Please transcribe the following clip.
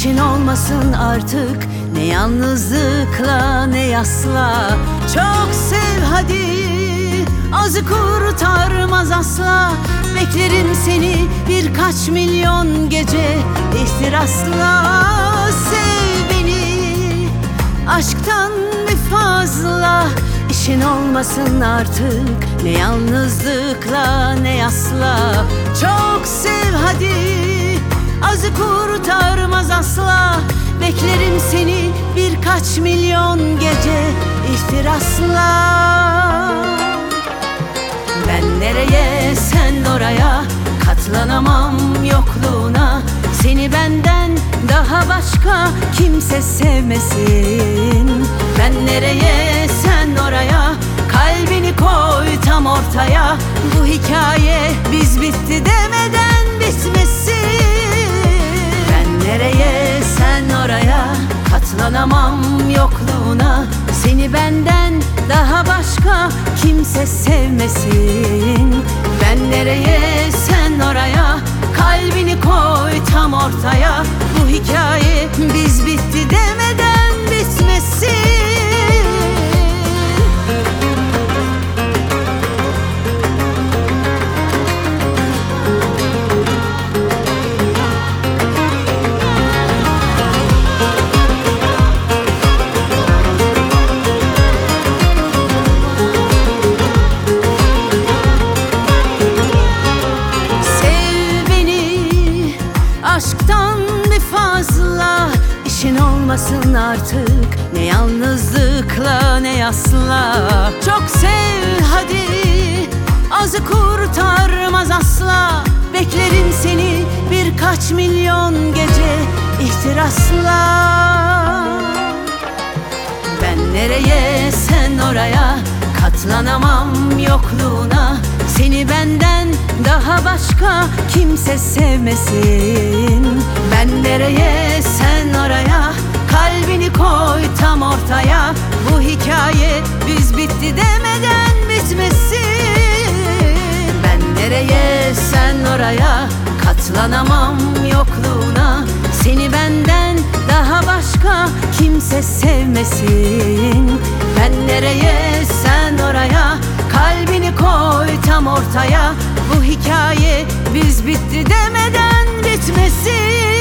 İşin olmasın artık, ne yalnızlıkla ne yasla. Çok sev hadi, azı kurtarmaz asla. Beklerim seni birkaç milyon gece ihtirasla. Sev beni aşktan bir fazla. İşin olmasın artık, ne yalnızlıkla ne yasla. Çok sev hadi, azı kurtarmaz asla. Beklerim seni birkaç milyon gece ihtirasla. Ben nereye sen oraya, katlanamam yokluğuna. Seni benden daha başka kimse sevmesin. Ben nereye sen oraya, kalbini koy tam ortaya. Bu hikaye biz bitti demeden bitmesin. Ben nereye sen oraya, katlanamam yokluğuna. Seni benden daha başka kimse sevmesin. Ben nereye sen oraya, kalbini koy tam ortaya. Bu hikaye biz bitti demeden bitmesin. Aşktan bir fazla. İşin olmasın artık, ne yalnızlıkla ne yasla. Çok sev hadi, azı kurtarmaz asla. Beklerim seni birkaç milyon gece ihtirasla. Ben nereye sen oraya, katlanamam yokluğuna. Seni benden daha başka kimse sevmesin. Ben nereye sen oraya, kalbini koy tam ortaya. Bu hikaye biz bitti demeden bitmesin. Ben nereye sen oraya, katlanamam yokluğuna. Seni benden daha başka kimse sevmesin. Ben nereye sen oraya, kalbini koy tam ortaya. Bu hikaye biz bitti demeden bitmesin.